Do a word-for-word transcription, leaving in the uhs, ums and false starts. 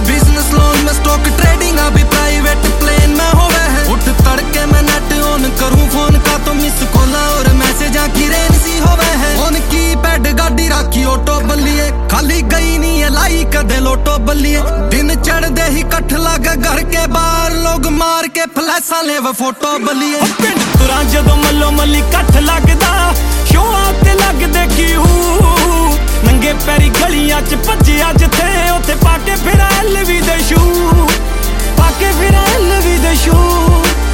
Business loan में stock trading अभी private plane में होवे है। उठ तड़के मैं नेट ऑन करूं फोन का तो मिस कॉला और मैसेजा की रेन सी होवे है। फोन की पैड गाड़ी राखी ऑटो बलिए खाली गई नहीं है लाई कदे लोटो बलिए। दिन चढ़दे ही कठ लागे घर के बाहर लोग मार के फ्लैशा ले व फोटो बलिए। पिंड तुरा जदों मल्लो मल्ली कठ लगदा शोआ ते लगदे क्यू नंगे पैरी गलियां च भज्जिया जिथे उत्थे पाके फिरा एलवी दे शू पाके फिरा एलवी दे शू।